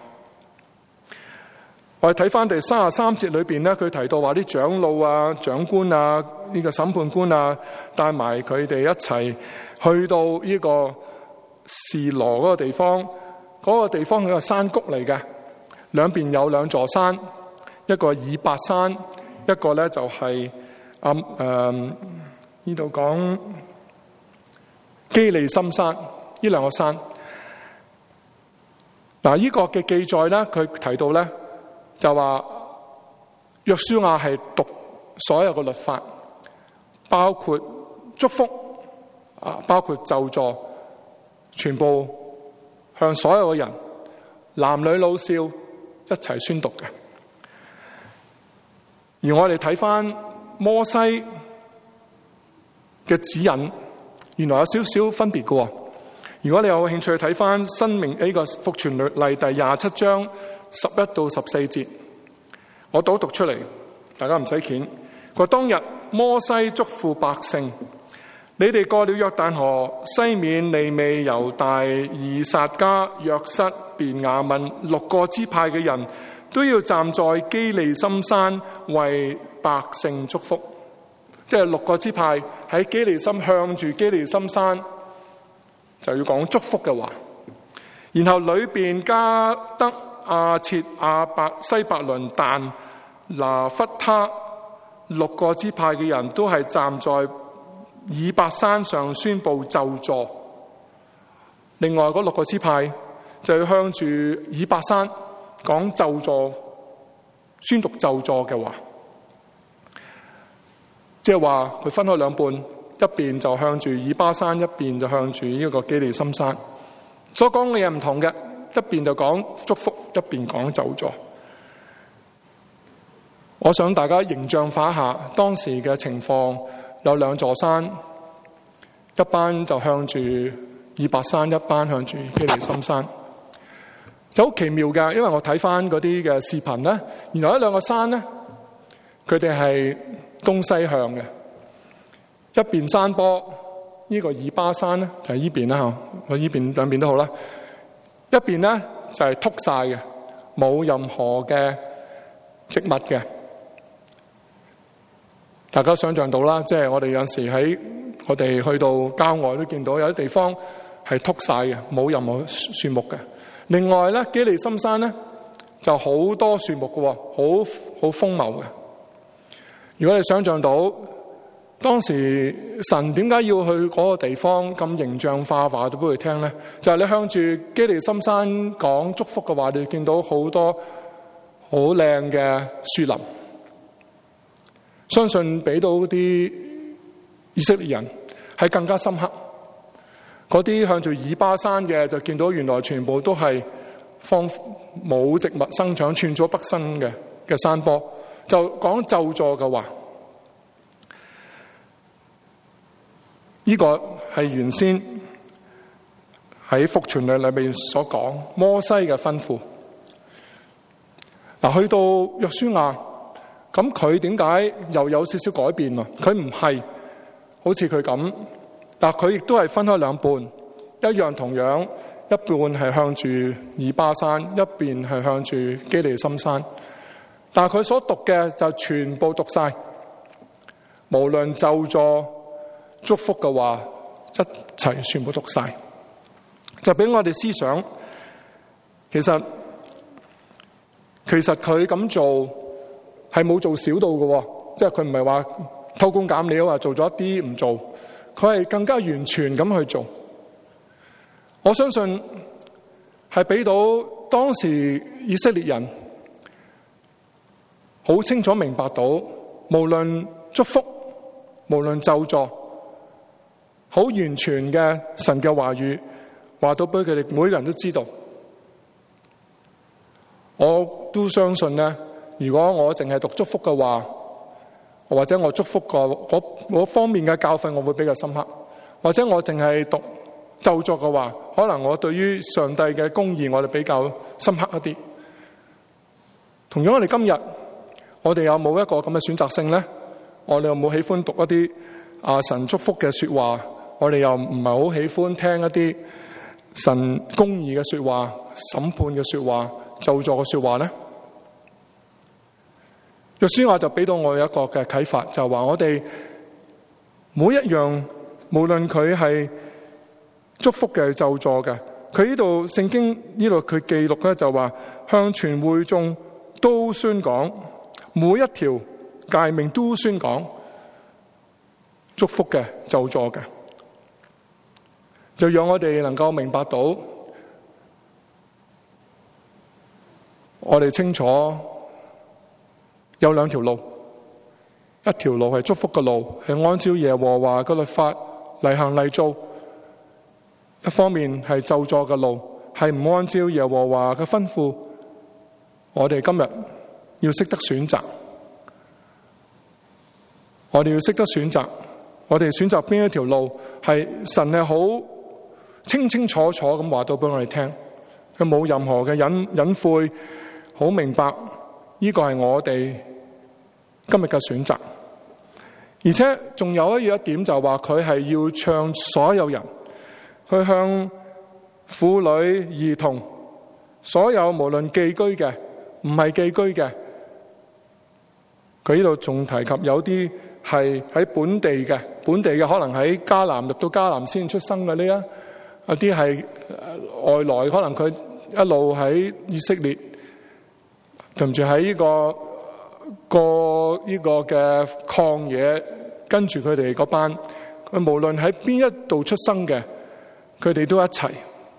Speaker 1: 我哋睇翻第三十三節裏邊咧，佢提到話啲長老啊、長官啊、呢個審判官啊，帶埋佢哋一齊去到呢個示羅嗰個地方。嗰個地方係個山谷嚟嘅，兩邊有兩座山，一個以伯山，一個咧就係啊誒呢度講基利心山，呢兩個山。嗱，呢個嘅記載咧，佢提到咧就話約書亞係讀所有嘅律法，包括祝福啊，包括咒詛，全部向所有嘅人，男女老少一齊宣讀嘅。而我哋睇翻摩西嘅指引，原來有少少分別嘅。如果你有興趣睇翻《申命》呢個復傳律例第廿七章十一到十四節，我讀讀出嚟，大家唔使鉗。佢話當日摩西囑咐百姓：你哋過了約旦河，西面、利未、猶大、以撒迦、約瑟、便雅憫六個支派嘅人都要站在基利心山為百姓祝福。即係六個支派喺基利心，向住基利心山就要講祝福嘅話。然後裏邊加德、亞設、亞伯、西伯倫、但、拿弗他六個支派嘅人都係站在以伯山上宣布咒詛。另外嗰六個支派就要向住以伯山講咒詛，宣讀咒詛嘅話。即係話佢分開兩半，一邊就向住以巴山，一邊就向住呢個基利心山。所講嘅嘢唔同嘅，一邊就講祝福，一邊講咒詛。我想大家形象化下當時嘅情況，有兩座山，一班就向住以伯山，一班向住基利心山，就好奇妙㗎。因為我睇翻嗰啲嘅視頻咧，原來一兩個山咧，佢哋係東西向嘅，一邊山坡，呢、這個以巴山咧就係依邊啦，我依邊兩邊都好啦。一邊咧就係禿晒嘅，冇任何嘅植物嘅。大家想象到啦，即係我哋有陣時喺我哋去到郊外都見到有啲地方係禿晒嘅，冇任何樹木嘅。另外咧，基利心山咧就好多樹木嘅，好好豐茂嘅。如果你想象到當時神點解要去嗰個地方咁形象化話到俾佢聽咧，就係、是、你向住基利心山講祝福嘅話，你見到好多好靚嘅樹林，相信俾到啲以色列人係更加深刻。嗰啲向住以巴山嘅就見到原來全部都係荒冇植物生長、寸草不生嘅嘅山坡。就講咒詛嘅話，呢、這個係原先喺復傳律裏面所講摩西嘅吩咐。嗱，去到約書亞，咁佢點解又有少少改變啊？佢唔係好似佢咁，但佢亦都係分開兩半，一樣同樣，一半係向住以巴山，一邊係向住基利心山。 但係佢所讀嘅就全部讀晒，無論咒詛祝福嘅話，一齊全部讀晒，就俾我哋思想，其實其實佢咁做係冇做少到嘅，即係佢唔係話偷工減料啊，做咗一啲唔做，佢係更加完全咁去做。我相信係俾到當時以色列人好清楚明白到，無論祝福，無論咒詛，好完全嘅神嘅話語話到俾佢哋每個人都知道。我都相信咧，如果我淨係讀祝福嘅話，或者我祝福個嗰嗰方面嘅教訓我會比較深刻，或者我淨係讀咒詛嘅話，可能我對於上帝嘅公義我哋比較深刻一啲。同樣我哋今日，我哋有冇一個咁嘅選擇性咧？我哋有冇喜歡讀一啲啊神祝福嘅說話？我哋又唔係好喜歡聽一啲神公義嘅說話、審判嘅說話、咒詛嘅說話咧？約書亞就俾到我一個嘅啟發，就話我哋每一樣，無論佢係祝福嘅、咒詛嘅，佢呢度聖經呢度佢記錄咧就話向全會眾都宣講，每一條誡命都宣講，祝福嘅、咒詛嘅，就讓我哋能夠明白到，我哋清楚有兩條路，一條路係祝福嘅路，係按照耶和華嘅律法嚟行嚟做；一方面係咒詛嘅路，係唔按照耶和華嘅吩咐。我哋今日要識得選擇，我哋要識得選擇，我哋選擇邊一條路，係神係好清清楚楚咁話到俾我哋聽，佢冇任何嘅隱隱晦，好明白呢個係我哋今日嘅選擇。而且仲有一一點就話佢係要唱所有人，去向婦女、兒童，所有無論寄居嘅、唔係寄居嘅，佢呢度仲提及有啲係喺本地嘅，本地嘅可能喺迦南入到迦南先出生嘅呢啊，有啲係外來，可能佢一路喺以色列，同住喺呢個過呢個嘅曠野，跟住佢哋嗰班，佢無論喺邊一度出生嘅，佢哋都一齊。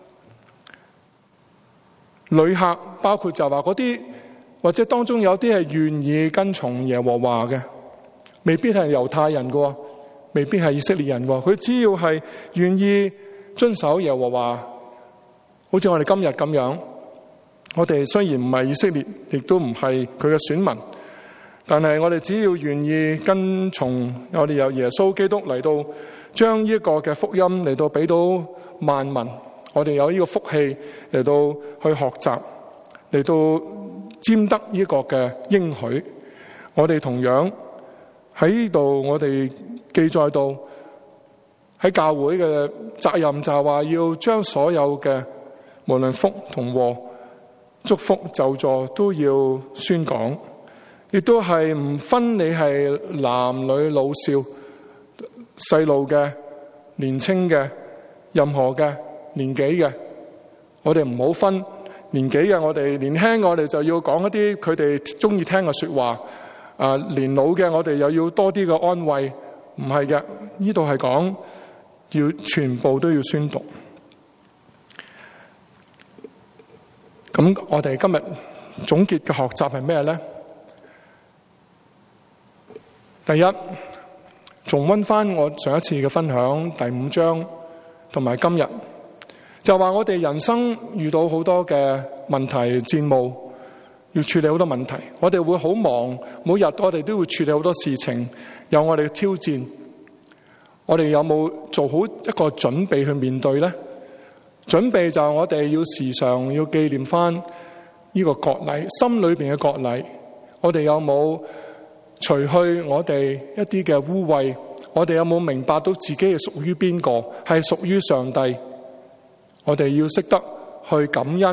Speaker 1: 旅客包括就話嗰啲，或者當中有啲係願意跟從耶和華嘅，未必係猶太人嘅，未必係以色列人嘅，佢只要係願意遵守耶和華，好似我哋今日咁樣。我哋雖然唔係以色列，亦都唔係佢嘅選民，但係我哋只要願意跟從，我哋有耶穌基督嚟到將呢個嘅福音嚟到俾到萬民，我哋有呢個福氣嚟到去學習，嚟到佔得呢個嘅應許。我哋同樣喺呢度，我哋記載到喺教會嘅責任就係話要將所有嘅無論福同禍、祝福咒詛都要宣講，亦都係唔分你係男女老少、細路嘅、年青嘅、任何嘅年紀嘅，我哋唔好分年紀嘅。我哋年輕，我哋就要講一啲佢哋中意聽嘅說話。啊，年老嘅我哋又要多啲嘅安慰。唔係嘅，呢度係講要全部都要宣讀。咁我哋今日總結嘅學習係咩咧？第一，重溫翻我上一次嘅分享第五章，同埋今日就話我哋人生遇到好多嘅問題、戰務，要處理好多問題。我哋會好忙，每日我哋都會處理好多事情，有我哋嘅挑戰。我哋有冇做好一個準備去面對咧？準備就係我哋要時常要紀念翻呢個割禮，心裏邊嘅割禮。我哋有冇除去我哋一啲嘅污穢？我哋有冇明白到自己係屬於邊個？係屬於上帝。我哋要識得去感恩，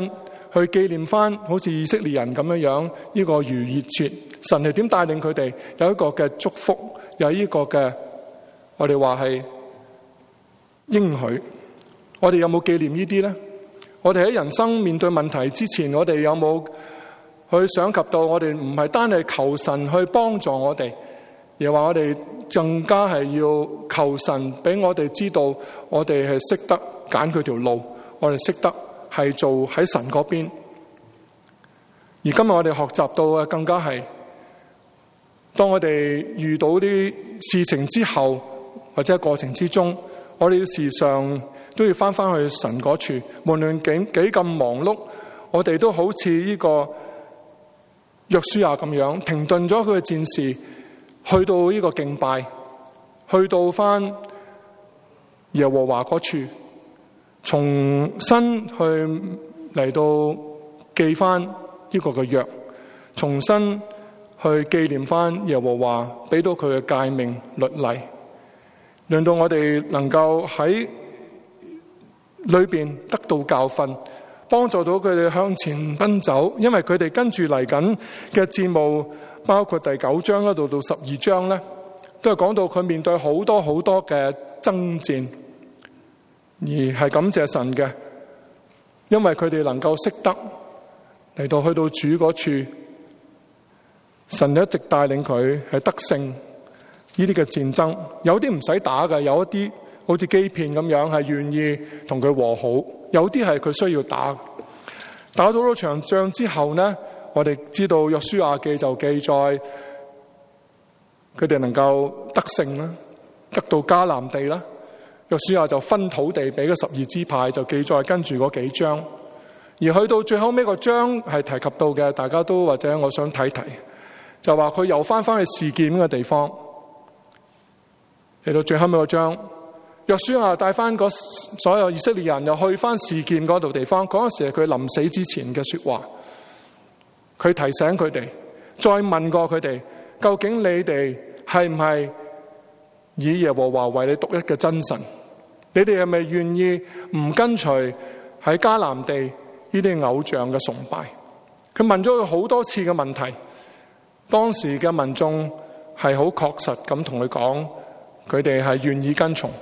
Speaker 1: 去紀念翻好似以色列人咁樣樣呢個逾越節，神係點帶領佢哋有一個嘅祝福，有呢個嘅我哋話係應許。我哋有冇紀念呢啲呢？我哋喺人生面對問題之前，我哋有冇去想及到我哋唔係單係求神去幫助我哋，而話我哋更加係要求神俾我哋知道，我哋係識得揀佢條路，我哋識得係做喺神嗰邊。而今日我哋學習到嘅更加係，當我哋遇到啲事情之後，或者過程之中，我哋時常都要翻翻去神嗰處，無論幾幾咁忙碌，我哋都好似呢個約書亞咁樣，停頓咗佢嘅戰事，去到呢個敬拜，去到翻耶和華嗰處，重新去嚟到記翻呢個嘅約，重新去紀念翻耶和華俾到佢嘅誡命律例，令到我哋能夠喺裏邊得到教訓，幫助到佢哋向前奔走。因為佢哋跟住嚟緊嘅節目，包括第九章嗰度到十二章咧，都係講到佢面對好多好多嘅爭戰，而係感謝神嘅，因為佢哋能夠識得嚟到去到主嗰處，神一直帶領佢係得勝呢啲嘅戰爭。有啲唔使打嘅，有一啲好似基遍咁樣係願意同佢和好，有啲係佢需要打。打咗嗰場仗之後呢，我哋知道約書亞記就記載佢哋能夠得勝啦，得到迦南地啦。約書亞就分土地俾嗰十二支派，就記載跟住嗰幾章。而去到最後尾個章係提及到嘅，大家都或者我想睇睇，就話佢又翻翻去示劍嘅地方。嚟到最後尾個章，約書亞帶翻嗰所有以色列人又去翻示劍嗰度地方。嗰陣時係佢臨死之前嘅說話，佢提醒佢哋，再問過佢哋，究竟你哋係唔係以耶和華為你獨一嘅真神？你哋係咪願意唔跟隨喺迦南地呢啲偶像嘅崇拜？佢問咗佢好多次嘅問題，當時嘅民眾係好確實咁同佢講，佢哋係願意跟從。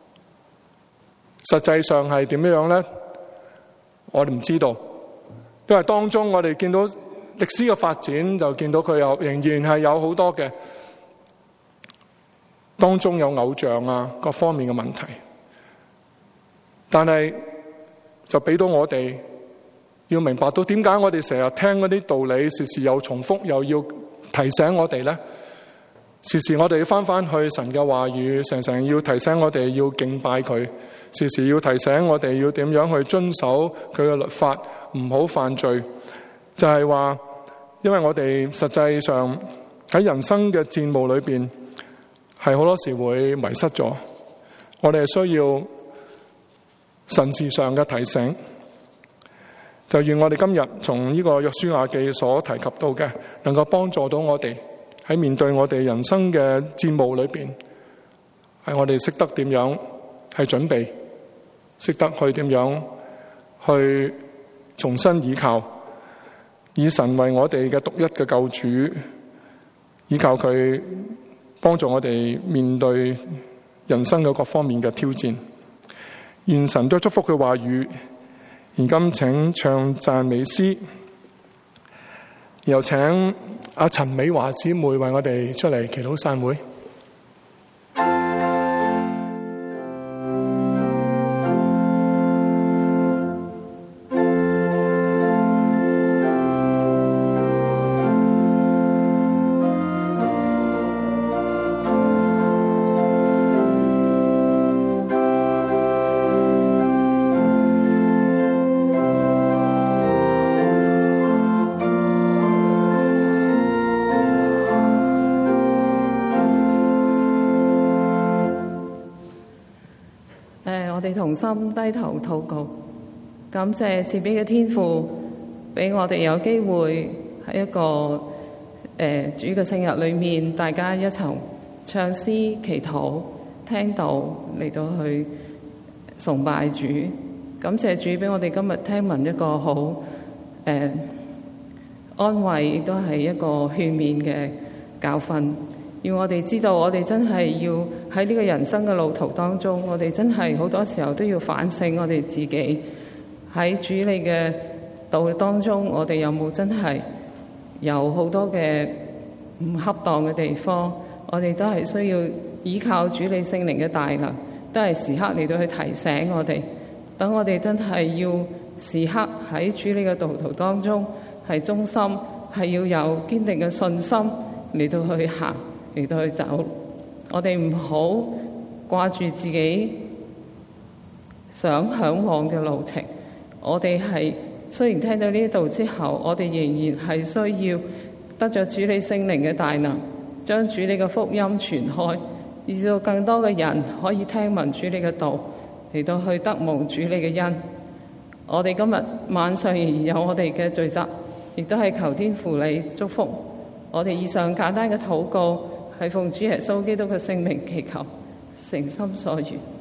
Speaker 1: 實際上係點樣呢？我哋唔知道，因為當中我哋見到歷史嘅發展，就見到佢有仍然係有好多嘅當中有偶像啊各方面嘅問題。但係就俾到我哋要明白到點解我哋成日聽嗰啲道理，時時又重複，又要提醒我哋呢？時時我哋要翻翻去神嘅話語，常常要提醒我哋要敬拜佢，時時要提醒我哋要點樣去遵守佢嘅律法，唔好犯罪。就係話，因為我哋實際上喺人生嘅戰務裏邊，係好多時會迷失咗，我哋係需要神事上嘅提醒。就願我哋今日從呢個約書亞記所提及到嘅，能夠幫助到我哋喺面對我哋人生嘅戰務裏邊，係我哋識得點樣係準備，識得去點樣去重新倚靠，以神為我哋嘅獨一嘅救主，依靠佢幫助我哋面對人生嘅各方面嘅挑戰。願神都祝福佢話語。現今請唱讚美詩，又請阿陳美華姊妹為我哋出嚟祈禱散會。
Speaker 2: 同心低頭禱告，感謝慈悲嘅天父，俾我哋有機會喺一個誒、呃、主嘅聖日裏面，大家一齊唱詩、祈禱、聽道嚟到去崇拜主。感謝主俾我哋今日聽聞一個好誒安慰，亦都係一個勸勉嘅教訓。要我哋知道，我哋真係要喺呢個人生嘅路途當中，我哋真係好多時候都要反省我哋自己喺主你嘅道當中，我哋有冇真係有好多嘅唔恰當嘅地方？我哋都係需要依靠主你聖靈嘅大能，都係時刻嚟到去提醒我哋。等我哋真係要時刻喺主你嘅道途當中係忠心，係要有堅定嘅信心嚟到去行，嚟到去走。我哋唔好掛住自己想嚮往嘅路程。我哋係雖然聽到呢度之後，我哋仍然係需要得着主你聖靈嘅大能，將主你嘅福音傳開，以至到更多嘅人可以聽聞主你嘅道，嚟到去得蒙主你嘅恩。我哋今日晚上仍然有我哋嘅聚集，亦都係求天父你祝福。我哋以上簡單嘅禱告係奉主耶穌基督嘅聖名祈求，誠心所願。